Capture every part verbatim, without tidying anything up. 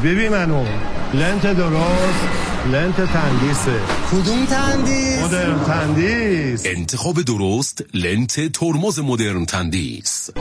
ببین منو لنت درست، لنت تندیسه. کدوم تندیس؟ مدرن تندیس. انتخاب درست لنت ترمز مدرن تندیس.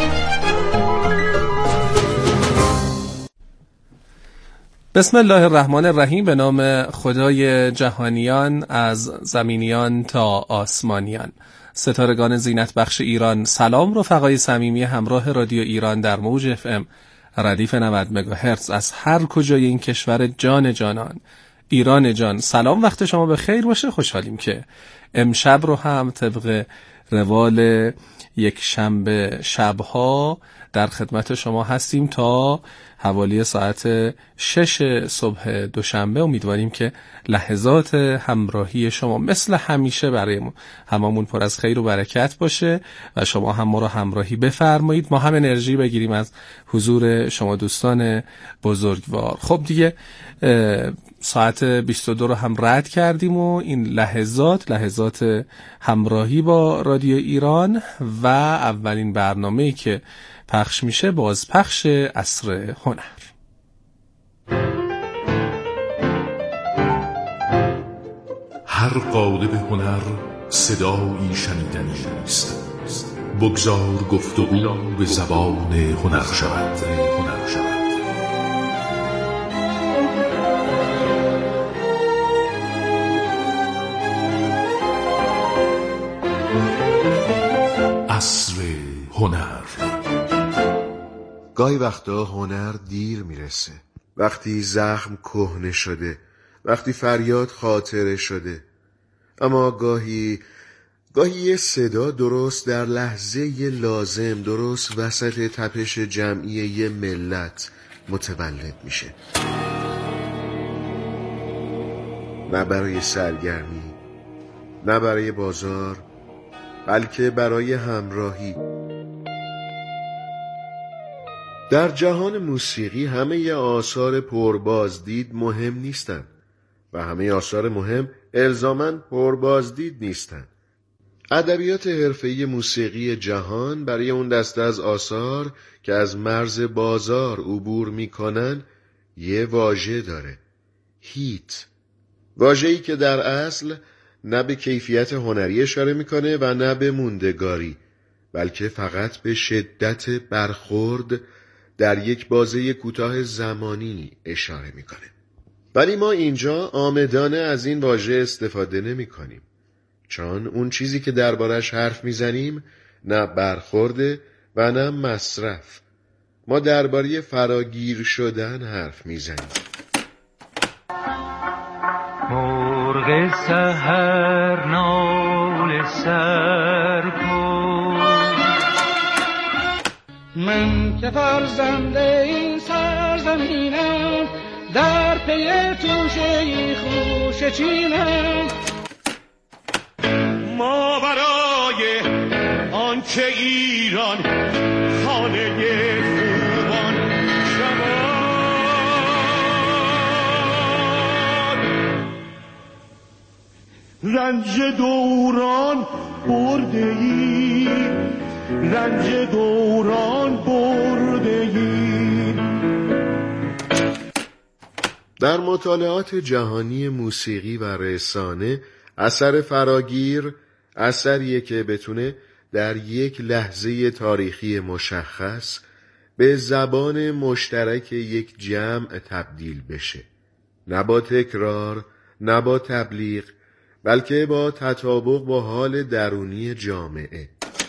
بسم الله الرحمن الرحیم. به نام خدای جهانیان، از زمینیان تا آسمانیان. ستارگان زینت بخش ایران، سلام رفقای صمیمی همراه رادیو ایران در موج اف ام ردیف نود مگاهرتز از هر کجای این کشور جان جانان. ایران جان، سلام، وقت شما به خیر باشه. خوشحالیم که امشب رو هم طبق روال یک شنبه شبها در خدمت شما هستیم تا حوالی ساعت شش صبح دوشنبه. امیدواریم که لحظات همراهی شما مثل همیشه برای هممون پر از خیر و برکت باشه و شما هم ما رو همراهی بفرمایید، ما هم انرژی بگیریم از حضور شما دوستان بزرگوار. خب دیگه ساعت بیست و دو رو هم رد کردیم و این لحظات لحظات همراهی با رادیو ایران و اولین برنامه‌ای که پخش میشه بازپخش عصر هنر. هر قالب هنر صدایی شنیدنی است. بگذار گفتگو به زبان هنر شود. هنر شود. عصر هنر. گاهی وقتا هنر دیر میرسه، وقتی زخم کهنه شده، وقتی فریاد خاطره شده. اما گاهی گاهی یه صدا درست در لحظه ی لازم، درست وسط تپش جمعی یه ملت متولد میشه. نه برای سرگرمی، نه برای بازار، بلکه برای همراهی. در جهان موسیقی همه آثار پربازدید مهم نیستن و همه آثار مهم الزاماً پربازدید نیستن. ادبیات حرفه‌ای موسیقی جهان برای اون دسته از آثار که از مرز بازار عبور میکنن یه واژه داره: هیت. واژه‌ای که در اصل نه به کیفیت هنری اشاره میکنه و نه به موندگاری، بلکه فقط به شدت برخورد در یک بازه کوتاه زمانی اشاره میکنه. ولی ما اینجا آمدانه از این واژه استفاده نمی کنیم، چون اون چیزی که دربارش حرف میزنیم نه برخورده و نه مصرف. ما درباره فراگیر شدن حرف میزنیم. مرغ سحر نال سر کن، من که فرزند این سرزمینم، در پی توشه خوش چینم. ما برای آنچه ایران خانه خوبان شود، رنج دوران برده ای، رنج دوران برده ای. در مطالعات جهانی موسیقی و رسانه، اثر فراگیر اثریه که بتونه در یک لحظه تاریخی مشخص به زبان مشترک یک جمع تبدیل بشه، نه با تکرار، نه با تبلیغ، بلکه با تطابق با حال درونی جامعه.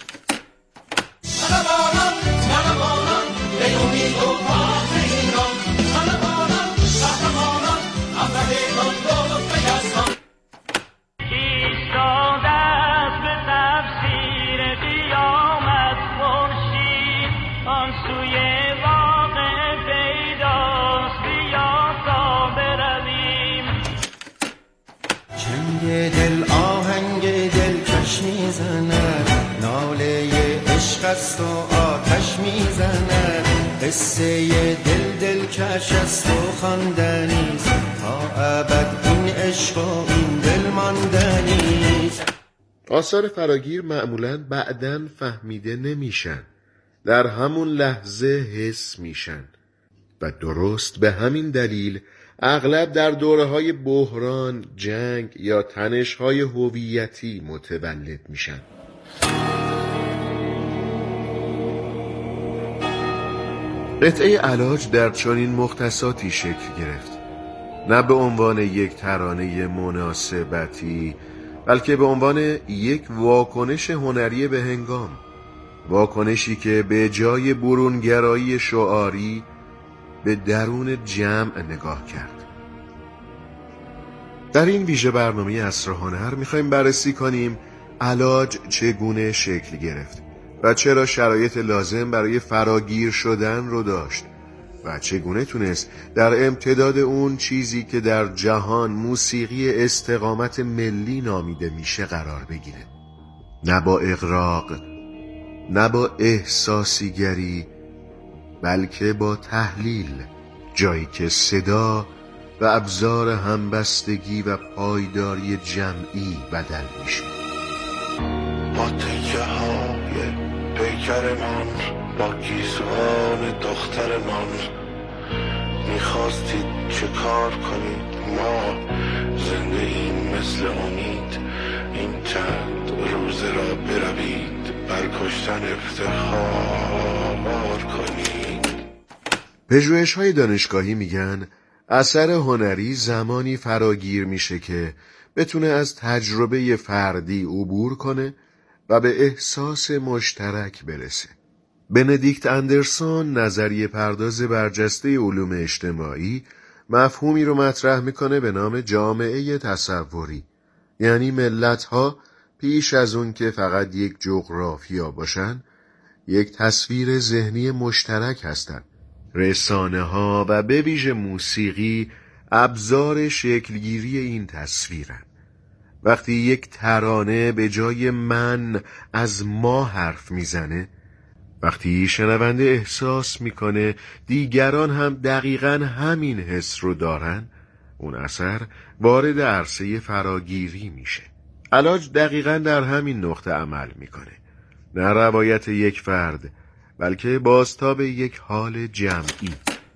دل آهنگ دلکش میزند، ناله عشق است و آتش میزند. قصه دل دلکش است و خواندنیست، تا ابد این عشق و این دل ماندنیست. آثار فراگیر معمولاً بعداً فهمیده نمیشن، در همون لحظه حس میشن. و درست به همین دلیل اغلب در دوره‌های بحران، جنگ یا تنش‌های هویتی متولد میشن. قطعه علاج در چنین مختصاتی شکل گرفت، نه به عنوان یک ترانه مناسبتی، بلکه به عنوان یک واکنش هنری به هنگام، واکنشی که به جای برونگرایی شعاری به درون جمع نگاه کرد. در این ویژه برنامه عصر هنر میخوایم بررسی کنیم علاج چگونه شکل گرفت و چرا شرایط لازم برای فراگیر شدن رو داشت و چگونه تونست در امتداد اون چیزی که در جهان موسیقی استقامت ملی نامیده میشه قرار بگیره. نه با اغراق، نه با احساسیگری، بلکه با تحلیل، جایی که صدا و ابزار همبستگی و پایداری جمعی بدل میشه. با تکه های پیکرمان، با گیسوان دخترمان، میخواستید چه کار کنید؟ ما زنده ایم مثل امید، این چند روزه را بروید بر کشتن افتخار کنید. پژوهش‌های دانشگاهی میگن اثر هنری زمانی فراگیر میشه که بتونه از تجربه فردی عبور کنه و به احساس مشترک برسه. بندیکت اندرسون، نظریه پرداز برجسته علوم اجتماعی، مفهومی رو مطرح میکنه به نام جامعه تصوری، یعنی ملت‌ها پیش از اون که فقط یک جغرافیا باشن، یک تصویر ذهنی مشترک هستن. رسانه ها و به ویژه موسیقی ابزار شکلگیری این تصویرن. وقتی یک ترانه به جای من از ما حرف میزنه، وقتی شنونده احساس میکنه دیگران هم دقیقاً همین حس رو دارن، اون اثر وارد عرصه فراگیری میشه. علاج دقیقاً در همین نقطه عمل میکنه. نه روایت یک فرد، بلکه بازتاب یک حال جمعی.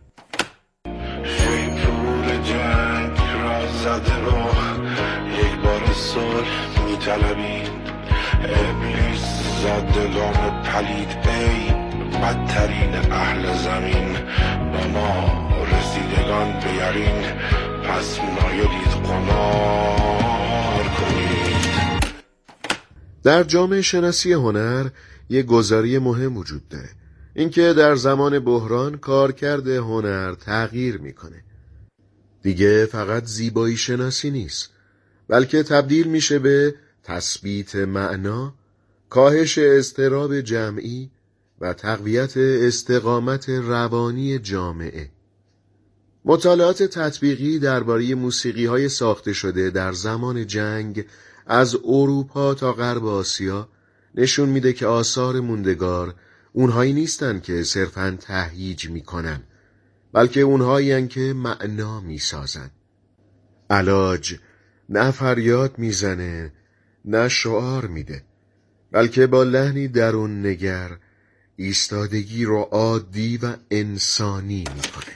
شیپور جنگ را زده رو یک بار صلح میطلبید. ابلیس زدگان پلید ای بدترین اهل زمین، با ما رسیدگان به یقین، پس نایدید قمار کنید. در جامعه شناسی هنر یک گزاره مهم وجود داره، اینکه در زمان بحران کارکرد هنر تغییر میکنه. دیگه فقط زیبایی شناسی نیست، بلکه تبدیل میشه به تثبیت معنا، کاهش اضطراب جمعی و تقویت استقامت روانی جامعه. مطالعات تطبیقی درباره موسیقی‌های ساخته شده در زمان جنگ از اروپا تا غرب آسیا نشون میده که آثار موندگار اونهایی نیستن که صرفاً تهییج میکنن، بلکه اونهایی هن که معنا میسازن. علاج نه فریاد میزنه، نه شعار میده، بلکه با لحنی درون نگر ایستادگی رو عادی و انسانی میکنه.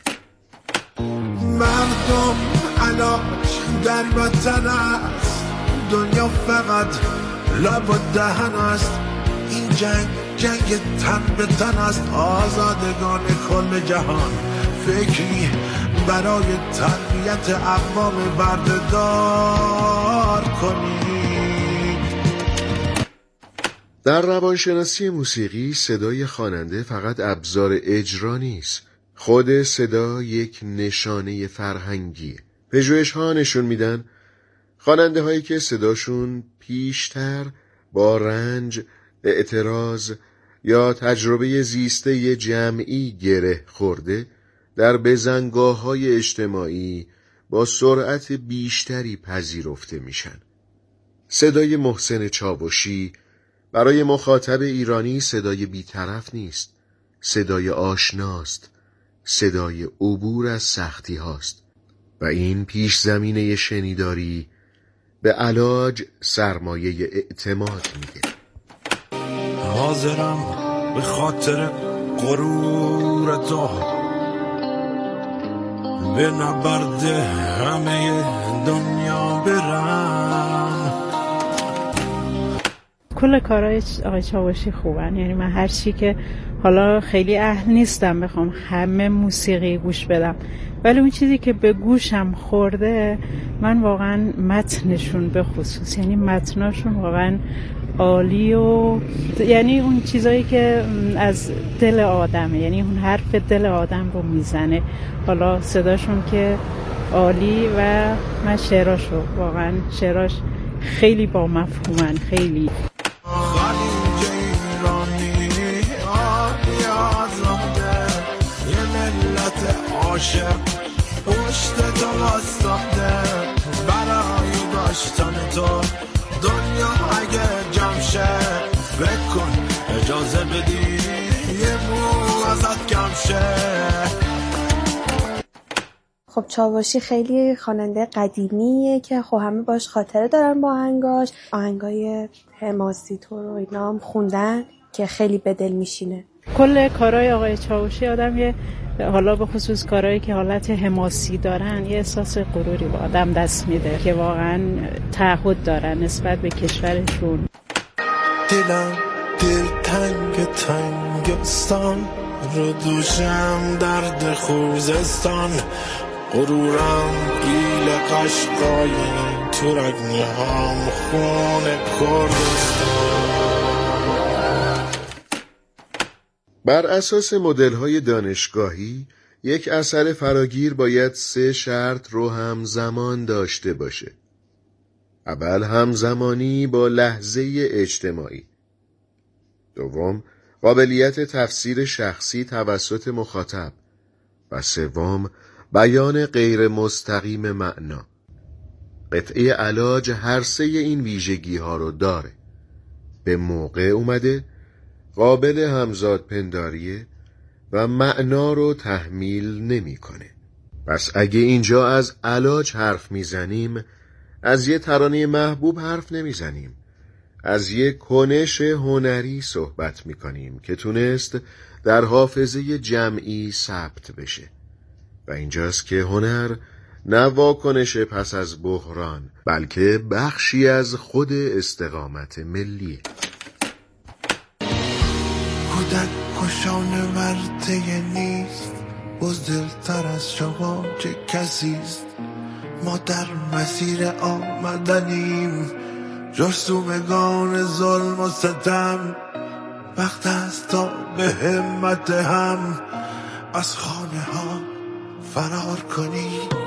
مردم علاج در وطن است، دنیا فقط لب و دهن است. این جنگ جنگ تن به تن است، آزادگان کل جهان فکری برای تربیت اقوام بردهدار کنید. در روانشناسی موسیقی صدای خواننده فقط ابزار اجرا نیست، خود صدا یک نشانه فرهنگیه. پژوهش‌ها نشون میدن خواننده هایی که صداشون پیشتر با رنج، اعتراض یا تجربه زیسته جمعی گره خورده، در بزنگاه‌های اجتماعی با سرعت بیشتری پذیرفته میشن. صدای محسن چاوشی برای مخاطب ایرانی صدای بی‌طرف نیست، صدای آشناست، صدای عبور از سختی هاست و این پیش زمینه شنیداری به علاج سرمایه اعتماد میده. حاضرم به خاطر غرور تو به نبرد همه دنیا برم. کل کارهای آقای چاوشی خوبن، یعنی من هر چی که حالا خیلی اهل نیستم بخوام همه موسیقی گوش بدم، ولی اون چیزی که به گوشم خورده من واقعا متنشون به خصوص، یعنی متناشون واقعا عالی و یعنی اون چیزایی که از دل آدمه، یعنی اون حرف دل آدم رو میزنه. حالا صداشون که عالی و من شعراشو واقعا شعراش خیلی با مفهومن. خیلی عاشق پشت تو واسطه برای داشتن تو دنیا اگه جمع شه بکن اجازه بدی یه مو ازت کم شه. خب چاوشی خیلی خواننده قدیمیه که خب همه باش خاطره دارن با آهنگاش، آهنگای حماسی تو رو اینا هم خوندن که خیلی به دل میشینه. کل کارهای آقای چاوشی آدم یه حالا به خصوص کارهایی که حالت حماسی دارن یه احساس غروری به آدم دست میده که واقعا تعهد دارن نسبت به کشورشون. دلم دل تنگ تنگستان رو دوشم درد خوزستان غرورم گیل قشقایی تو رگنهام خون کردستان. بر اساس مدل‌های دانشگاهی یک اثر فراگیر باید سه شرط رو همزمان داشته باشه. اول همزمانی با لحظه اجتماعی. دوم قابلیت تفسیر شخصی توسط مخاطب. و سوم بیان غیر مستقیم معنا. قطعه علاج هر سه این ویژگی ها رو داره. به موقع اومده، قابل همزاد پنداریه و معنا رو تحمیل نمیکنه. پس اگه اینجا از علاج حرف میزنیم، از یه ترانه محبوب حرف نمیزنیم، از یه کنش هنری صحبت میکنیم که تونست در حافظه جمعی ثبت بشه. و اینجاست که هنر نه واکنش پس از بحران، بلکه بخشی از خود استقامت ملیه. کودک کشان ورطه نیست، بزدلتر از شما چه کسیست. ما در مسیر آمدنیم، جرثومگان ظلم و ستم. وقت است تا به همت هم از خانه ها فرار کنیم.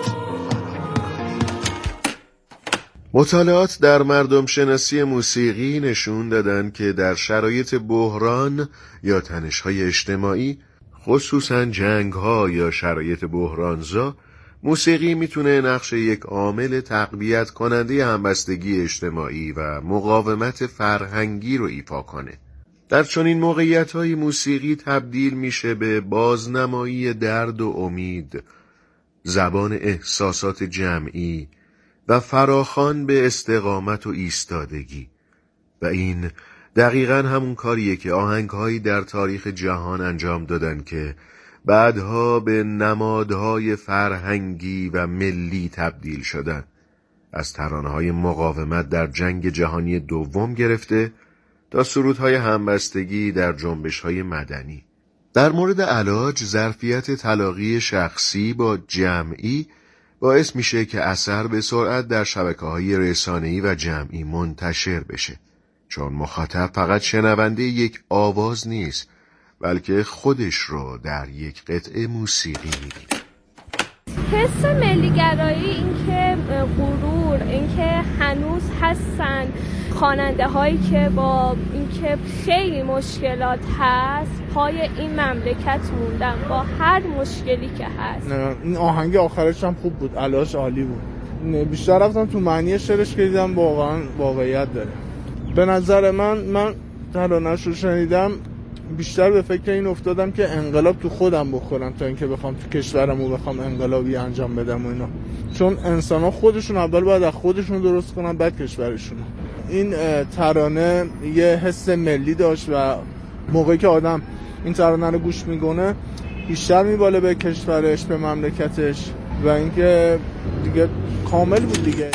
مطالعات در مردم شناسی موسیقی نشون دادن که در شرایط بحران یا تنش‌های اجتماعی، خصوصاً جنگ‌ها یا شرایط بحرانزا، موسیقی میتونه نقش یک عامل تقویت کننده همبستگی اجتماعی و مقاومت فرهنگی رو ایفا کنه. در چنین موقعیت‌های موسیقی تبدیل میشه به بازنمایی درد و امید، زبان احساسات جمعی و فراخوان به استقامت و ایستادگی. و این دقیقاً همون کاریه که آهنگ‌هایی در تاریخ جهان انجام دادن که بعدها به نمادهای فرهنگی و ملی تبدیل شدن. از ترانه‌های مقاومت در جنگ جهانی دوم گرفته تا سرودهای همبستگی در جنبش‌های مدنی. در مورد علاج، ظرفیت تلاقی شخصی با جمعی باعث میشه که اثر به سرعت در شبکه‌های رسانه‌ای و جمعی منتشر بشه، چون مخاطب فقط شنونده یک آواز نیست، بلکه خودش رو در یک قطعه موسیقی می‌بینه. حس ملیگرایی، اینکه غرور، اینکه هنوز هستن خواننده هایی که با اینکه خیلی مشکلات هست پای این مملکت موندن با هر مشکلی که هست. نه این آهنگ آخرش هم خوب بود، علاش عالی بود. بیشتر رفتم تو معنی شعرش که دیدم واقعا واقعیت داره. به نظر من من ترانه‌اش رو شنیدم، بیشتر به فکر این افتادم که انقلاب تو خودم بخورم تا اینکه بخوام تو کشورمو بخوام انقلابی انجام بدم و اینا. چون انسان‌ها خودشون اول باید از خودشون درست کنن بعد کشورشون. این ترانه یه حس ملی داشت و موقعی که آدم این ترانه رو گوش میکنه بیشتر میباله به کشورش، به مملکتش و اینکه دیگه کامل بود دیگه.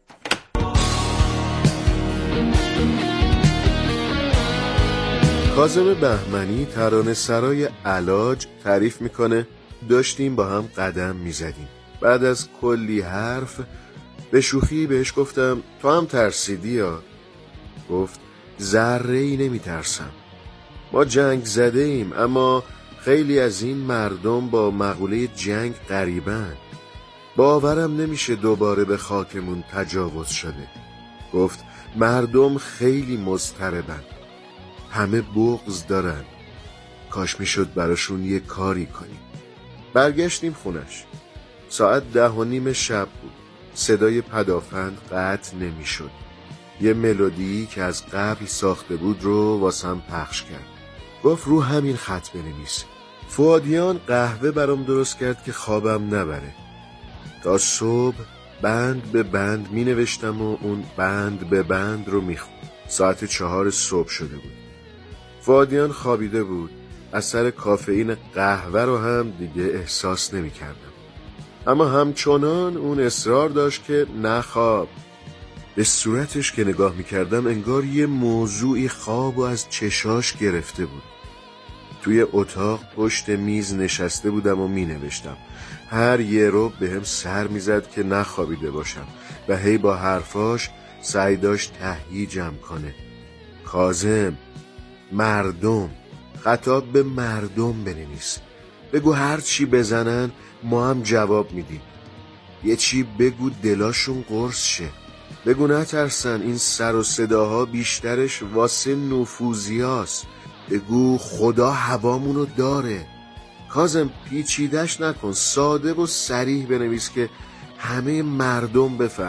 کاظم بهمنی ترانه سرای علاج تعریف میکنه داشتیم با هم قدم میزدیم. بعد از کلی حرف به شوخی بهش گفتم تو هم ترسیدی یا؟ گفت ذره ای نمی ترسم. ما جنگ زده ایم اما خیلی از این مردم با مقوله جنگ غریبن. باورم نمیشه دوباره به خاکمون تجاوز شده. گفت مردم خیلی مضطربن، همه بغض دارن، کاش میشد براشون یه کاری کنیم. برگشتیم خونش. ساعت ده و نیم شب بود. صدای پدافند قطع نمیشد. یه ملودی که از قبل ساخته بود رو واسم پخش کرد. گفت رو همین خط بنویس. فؤادیان قهوه برام درست کرد که خوابم نبره. تا صبح بند به بند می نوشتم و اون بند به بند رو می خوند. ساعت چهار صبح شده بود. فؤادیان خوابیده بود. اثر کافئین قهوه رو هم دیگه احساس نمی کردم. اما همچنان اون اصرار داشت که نخواب. به صورتش که نگاه می کردم انگار یه موضوعی خواب و از چشاش گرفته بود. توی اتاق پشت میز نشسته بودم و می نوشتم. هر یه رو به هم سر می زد که نخوابیده باشم و هی با حرفاش سعی داشت تهییجم کنه. کاظم، مردم، خطاب به مردم بنویس. بگو هر چی بزنن ما هم جواب میدیم. یه چی بگو دلاشون قرص شه. بگو نترسن، این سر و صداها بیشترش واسه نفوذیاست. بگو خدا هوامونو داره. کاظم پیچیدش نکن، ساده و صریح بنویس که همه مردم بفهمن.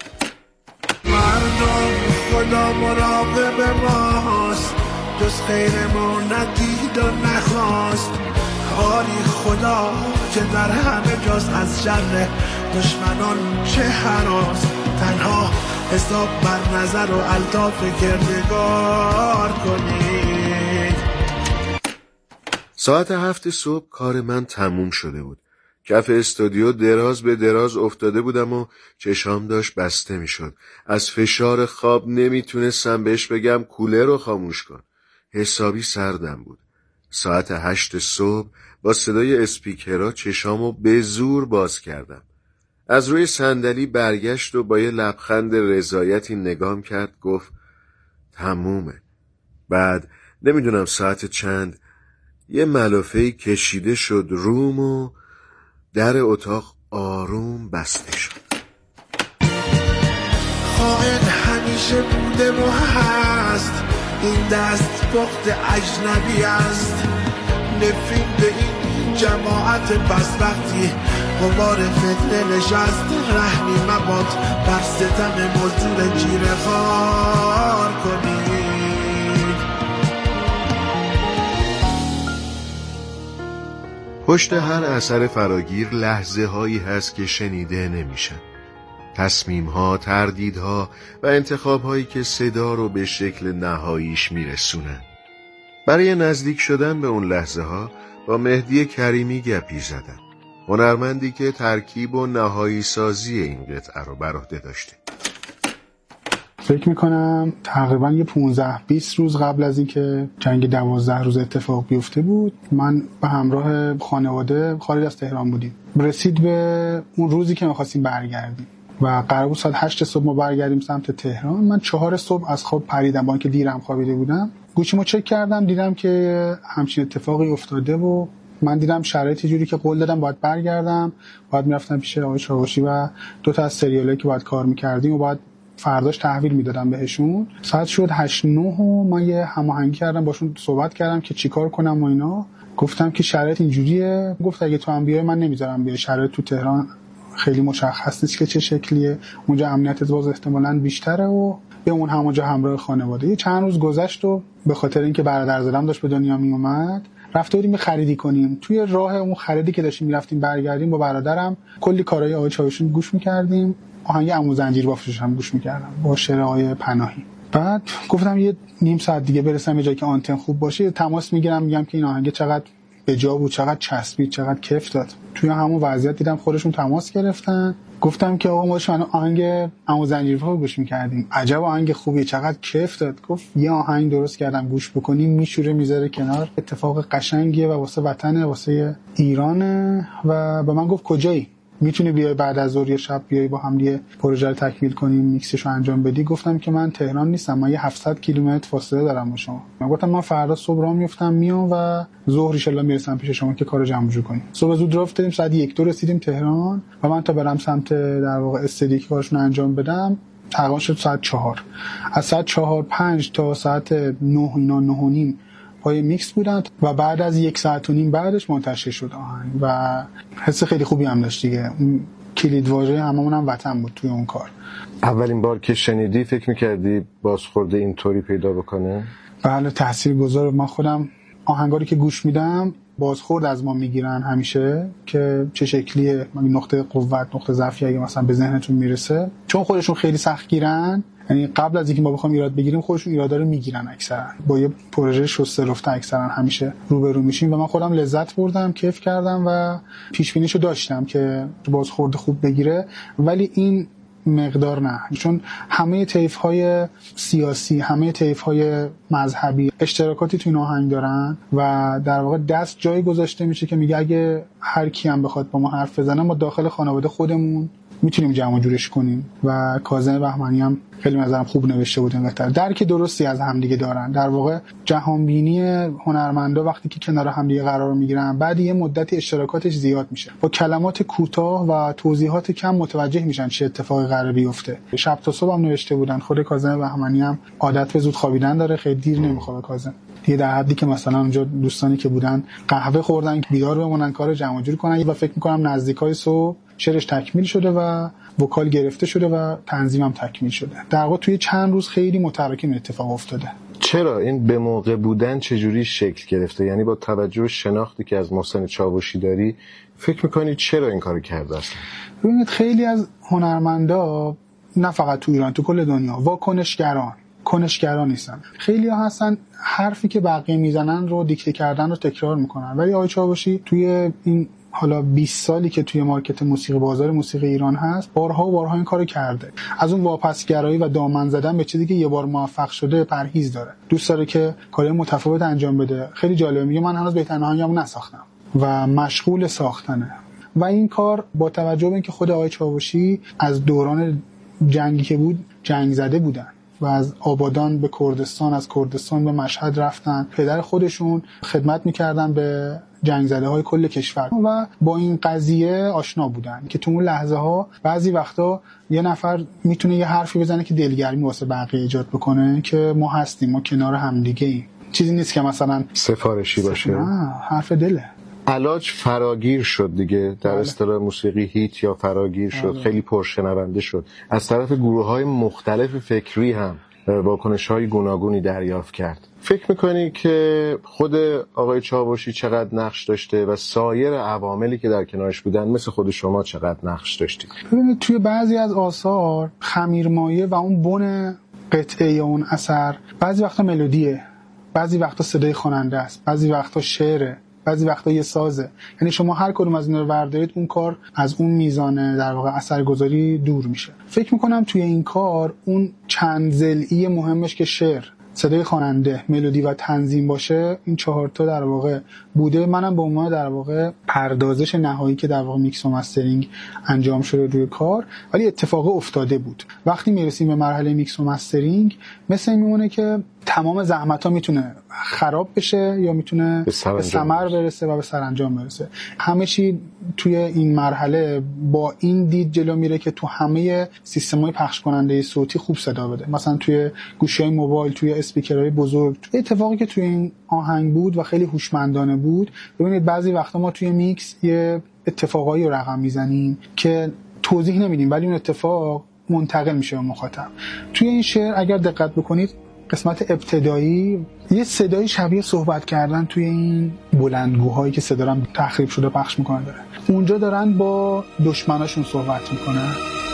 مردم خدا مراقب ماست، جز خیر ما ندید و نخواست. کاری خدا که در همه جاست، از شر دشمنان چه هراست. تنها حساب بر نظر و الطاف کردگار کنید. ساعت هفت صبح کار من تموم شده بود. کف استودیو دراز به دراز افتاده بودم و چشام داشت بسته می شد. از فشار خواب نمیتونستم بهش بگم کولر رو خاموش کن. حسابی سردم بود. ساعت هشت صبح با صدای اسپیکرها چشامو به زور باز کردم. از روی صندلی برگشت و با یه لبخند رضایتی نگام کرد. گفت تمومه. بعد نمیدونم ساعت چند یه ملافه‌ای کشیده شد روم و در اتاق آروم بسته شد. خائن همیشه بوده و هست، این دست پخت اجنبی است. نفرین به این جماعت بس وقتی غبار فتنه نشست. رحمی مباد بر ستم مزدور جیره خار کنید. پشت هر اثر فراگیر لحظه هایی هست که شنیده نمیشن. تصمیم ها، تردید ها و انتخاب هایی که صدا رو به شکل نهاییش میرسونن. برای نزدیک شدن به اون لحظه ها با مهدی کریمی گپی زدم. هنرمندی که ترکیب و نهایی سازی این قطعه رو بر عهده داشته. فکر میکنم تقریبا یه پونزده بیست روز قبل از اینکه جنگ دوازده روز اتفاق بیفته بود، من به همراه خانواده خارج از تهران بودیم. رسید به اون روزی که می‌خواستیم برگردیم و قرار بود ساعت هشت صبح ما برگردیم سمت تهران. من چهار صبح از خواب پریدم، با اینکه دیرم خوابیده بودم. گوشیمو چک کردم، دیدم که همچین اتفاقی افتاده و من دیدم شرایطی جوری که قول دادم باید برگردم، باید میرفتم پیش آقای چاوشی و دو تا از سریالایی که باید کار می‌کردیم و باید فرداش تحویل میدادم بهشون. ساعت شد هشت نه و من یه هماهنگی کردم باشون، صحبت کردم که چیکار کنم و اینا. گفتم که شرایط اینجوریه. گفت اگه تو هم بیای من نمیذارم بیای، شرایط تو تهران خیلی مشخص نیست که چه شکلیه، اونجا امنیت باز احتمالاً بیشتره و بمون همونجا همراه خانواده. یه چند روز گذشت و به خاطر اینکه برادرزادم داشت به دنیا می اومد رفته بودیم خریدی کنیم. توی راه اون خریدی که داشتیم میرفتیم برگردیم با برادرم کلی کارهای آقای چاوشی گوش می‌کردیم. آهنگ عمو زنجیر بافشش هم گوش می‌کردم با شعر آقای پناهی. بعد گفتم یه نیم ساعت دیگه برسم یه جایی که آنتن خوب باشه تماس میگیرم، میگم که این آهنگ چقدر به جا بود، چقدر چسبید، چقدر کیف داد. توی همون وضعیت دیدم خودشون تماس گرفتن، گفتم که آقا ما شما آهنگ عمو زنجیرفا گوش می‌کردیم، عجب آهنگ خوبی، چقدر کیف داد. گفت یه آهنگ درست کردم گوش بکنیم، میشوره میذاره کنار، اتفاق قشنگیه و واسه وطنه، واسه ایرانه. و به من گفت کجایی؟ میتونی بیای بعد از ظهر یا شب بیای با هم یه پروژه رو تکمیل کنیم، میکسشو انجام بدی؟ گفتم که من تهران نیستم، من یه هفتصد کیلومتر فاصله دارم با شما. من گفتم من فردا صبح راه میافتم میام و ظهر ان شاء الله میرسم پیش شما که کارو جمع جور کنیم. صبح زود راه افتادیم، ساعت یک دو رسیدیم تهران و من تا برم سمت در واقع استدی که کارشون انجام بدم تقریبا شد ساعت چهار. از ساعت چهار پنج تا ساعت نه اینا نه و نیم پای میکس بودن و بعد از یک ساعت و نیم بعدش منتشر شد آهنگ و حس خیلی خوبی هم داشت دیگه. کلید واژه هممون هم وطن بود توی اون کار. اولین بار که شنیدی فکر می‌کردی بازخورده اینطوری پیدا بکنه؟ بله تاثیرگذار. من خودم آهنگاری که گوش میدم بازخورد از ما میگیرن همیشه که چه شکلیه، نقطه قوت، نقطه ضعفی اگه مثلا به ذهنتون میرسه، چون خودشون خیلی سخت گیرن. یعنی قبل از اینکه ما بخوام ایراد بگیریم خودشون ایرادا رو میگیرن اکثرا. با یه پروژه شسته رفته اکثرا همیشه روبرو میشیم و من خودم لذت بردم، کیف کردم و پیش بینیشو داشتم که بازخورد خوب بگیره، ولی این مقدار نه. چون همه طیف‌های سیاسی، همه طیف‌های مذهبی اشتراکاتی تو این آهنگ دارن و در واقع دست جایی گذاشته میشه که میگه اگه هر کی هم بخواد با ما حرف بزنه ما داخل خانواده خودمون میتونیم جمع جورش کنیم. و کاظم بهمنی هم خیلی نظرم خوب نوشته بود اینقدر درک درستی از همدیگه دارن. در واقع جهانبینی هنرمندا وقتی که کنار همدیگه قرار میگیرن بعد یه مدتی اشتراکاتش زیاد میشه، با کلمات کوتاه و توضیحات کم متوجه میشن چه اتفاقی قراره بیفته. شب تا صبح هم نوشته بودن. خود کاظم بهمنی هم عادت به زود خوابیدن داره، خیلی دیر نمیخوابه کاظم. دیگه در حدی که مثلا اونجا دوستانی که بودن قهوه خوردن که بیدار بمونن کار جمع جور کنن و فکر میکنم نزدیکای صبح شعرش تکمیل شده و وکال گرفته شده و تنظیمم تکمیل شده. در واقع توی چند روز خیلی متراکم اتفاق افتاده. چرا این به موقع بودن چجوری شکل گرفته؟ یعنی با توجه به شناختی که از محسن چاوشی داری فکر میکنی چرا این کارو کرده اصلا؟ ببینید خیلی از هنرمندا نه فقط تو ایران، تو کل دنیا واکنشگران کنشگران نیستن. خیلی ها هستن حرفی که بقیه میزنن رو دیکته کردن رو تکرار میکنن، ولی آقای چاوشی توی این حالا بیست سالی که توی مارکت موسیقی، بازار موسیقی ایران هست، بارها و بارها این کارو کرده. از اون واپسگرایی و دامن زدن به چیزی که یه بار موفق شده پرهیز داره. دوست داره که کارهای متفاوت انجام بده. خیلی جالبه، میگه من هنوز بهترین آهنگمو نساختم و مشغول ساختنه. و این کار با توجه به اینکه خود آقای چاوشی از دوران جنگی که بود جنگ زده بودن و از آبادان به کردستان، از کردستان به مشهد رفتن، پدر خودشون خدمت میکردن به جنگ زده های کل کشور و با این قضیه آشنا بودن که تو اون لحظه ها بعضی وقتا یه نفر میتونه یه حرفی بزنه که دلگرمی واسه بقیه ایجاد بکنه که ما هستیم، ما کنار هم دیگه ایم. چیزی نیست که مثلا سفارشی باشه. نه، حرف دله. علاج فراگیر شد دیگه، در اصطلاح موسیقی هیت یا فراگیر شد. بله. خیلی پرشنونده شد. از طرف گروه‌های مختلف فکری هم واکنش‌های گوناگونی دریافت کرد. فکر میکنی که خود آقای چاوشی چقدر نقش داشته و سایر عواملی که در کنارش بودن مثل خود شما چقدر نقش داشتید؟ ببینید توی بعضی از آثار خمیرمایه و اون بن قطعه یا اون اثر بعضی وقتا ملودیه، بعضی وقتا صدای خواننده است، بعضی وقتا شعره، بعضی وقتا یه سازه. یعنی شما هر کدوم از اینا رو بردارید اون کار از اون میزان در واقع اثرگذاری دور میشه. فکر میکنم توی این کار اون چند ضلعی مهمش که شعر، صدای خواننده، ملودی و تنظیم باشه، این چهار تا در واقع بوده. منم به عنوان در واقع پردازش نهایی که در واقع میکس و مسترینگ انجام شده روی کار، ولی اتفاق افتاده بود. وقتی میرسیم به مرحله میکس و مسترینگ مثل این میمونه که تمام زحمت ها میتونه خراب بشه یا میتونه به ثمر برسه و به سرانجام برسه. همه چی توی این مرحله با این دید جلو میره که تو همه سیستم‌های پخش کننده صوتی خوب صدا بده. مثلا توی گوشی‌های موبایل، توی اسپیکرهای بزرگ. توی اتفاقی که توی این آهنگ بود و خیلی هوشمندانه بود، ببینید بعضی وقتا ما توی میکس یه اتفاقایی رو رقم میزنیم که توضیح نمیدیم ولی اون اتفاق منتقل میشه به مخاطب. توی این شعر اگر دقت بکنید قسمت ابتدایی یه صدای شبیه صحبت کردن توی این بلندگوهایی که صدا رو تخریب شده پخش میکنن داره. اونجا دارن با دشمناشون صحبت میکنن.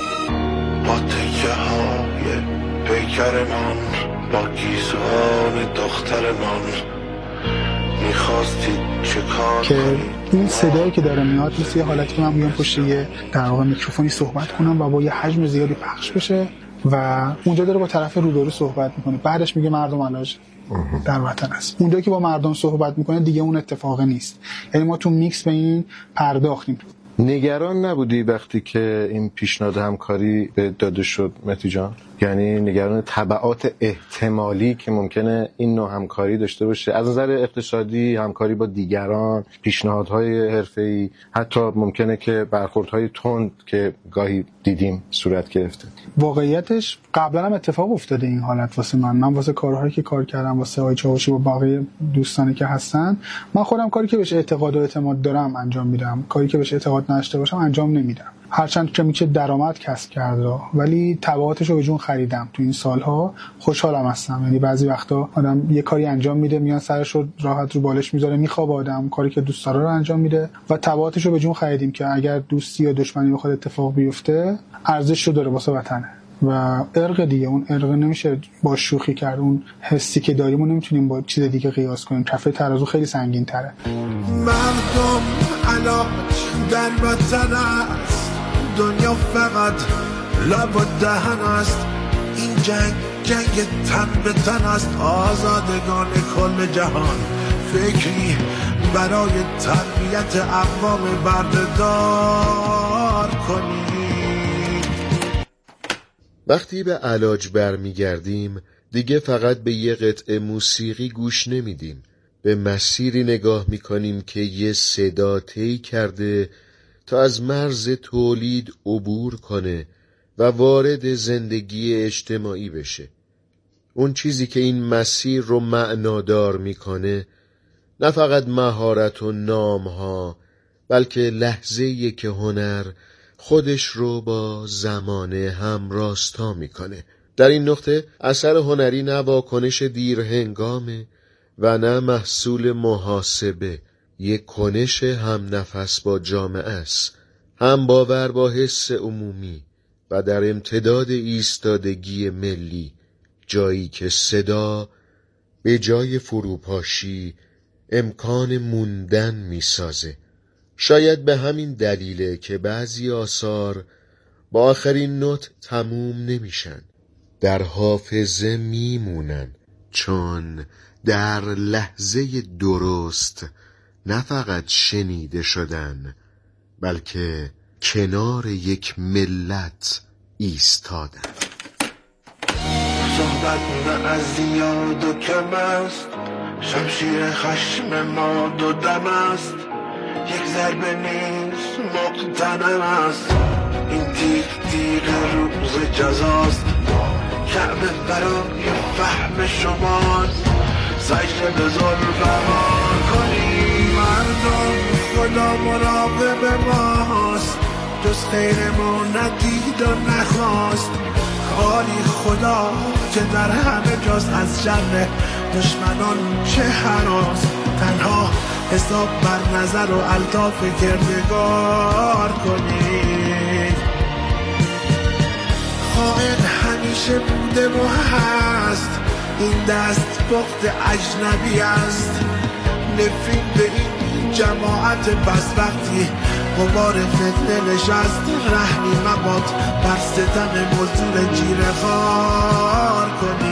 با تکه های پیکرمان، با گیسوان دخترمان، میخواستید چه کار که کنید این صدایی که داره میاد مثل یه حالتی که من بیام پشت یه در واقع میکروفونی صحبت کنم و با یه حجم زیادی پخش بشه و اونجا داره با طرف روبرو صحبت میکنه، بعدش میگه مردم علاج در وطن است. اونجا که با مردم صحبت میکنه دیگه اون اتفاق نیست، یعنی ما تو میکس به این پرداختیم. نگران نبودی وقتی که این پیشنهاد همکاری به داده شد مهدی جان؟ یعنی نگران تبعات احتمالی که ممکنه این نوع همکاری داشته باشه از نظر اقتصادی، همکاری با دیگران، پیشنهادهای حرفه‌ای، حتی ممکنه که برخوردهای تند که گاهی دیدیم صورت گرفته؟ واقعیتش قبلا هم اتفاق افتاده این حالت واسه من. من واسه کارهایی که کار کردم واسه آقای چاوشی و باقی دوستانی که هستن، من خودم کاری که بهش اعتقاد و اعتماد دارم انجام میدم، کاری که بهش اعتقاد نداشته باشم انجام نمیدم، هرچند که میشه درآمد کسب کرده، ولی تبعاتش رو به جون خریدم تو این سالها. خوشحالم هستم، یعنی بعضی وقتا آدم یه کاری انجام میده، میان سرش رو راحت رو بالش میذاره، میخوابه، آدم کاری که دوست داره رو انجام میده و تبعاتش رو به جون خریدیم که اگر دوستی یا دشمنی بخواد اتفاق بیفته ارزش رو داره واسه وطنه. و ارق دیگه، اون ارق نمیشه با شوخی کرد، اون حسی که داریم اون نمیتونیم با چیز دیگه قیاس کنیم، کفه ترازو خیلی سنگین تره. مردم علاج در وطن است، دنیا فقط لب و دهن است، این جنگ جنگ تن به تن است، آزادگان کل جهان فکری برای تربیت اقوام بردهدار کنید. وقتی به علاج برمیگردیم دیگه فقط به یه قطعه موسیقی گوش نمیدیم، به مسیری نگاه میکنیم که یه صدا طی کرده تا از مرز تولید عبور کنه و وارد زندگی اجتماعی بشه. اون چیزی که این مسیر رو معنادار میکنه نه فقط مهارت و نامها، بلکه لحظه‌ای که هنر خودش رو با زمانه هم راستا میکنه. در این نقطه اثر هنری نه واکنش دیر هنگامه و نه محصول محاسبه، یک کنش هم نفس با جامعه است، هم باور با حس عمومی و در امتداد ایستادگی ملی، جایی که صدا به جای فروپاشی امکان موندن میسازه. شاید به همین دلیله که بعضی آثار با آخرین نوت تموم نمیشن، در حافظه میمونن، چون در لحظه درست نه فقط شنیده شدن، بلکه کنار یک ملت ایستادن. صحبت نه از زیاد و کم است، شمشیر خشم ما دو دم است، یک ضربه نیست مقتنم است، این تیغ تیغ روز جزاست، کعبه برای فهم شماست، سجده به ظلممان کنی. مردم خدا مراقب ماست، جز خیر ما ندید و نخواست، کاری خدا که در همه جاست، از شر دشمنان چه هراس، تنها حساب بر نظر و الطاف کردگار کنید. خائن همیشه بوده و هست، این دست بخت اجنبی است، نفرین به این جماعت بس وقتی غبار فتنه نشست، رحمی مباد بر ستم مزدور جیره خار کنید.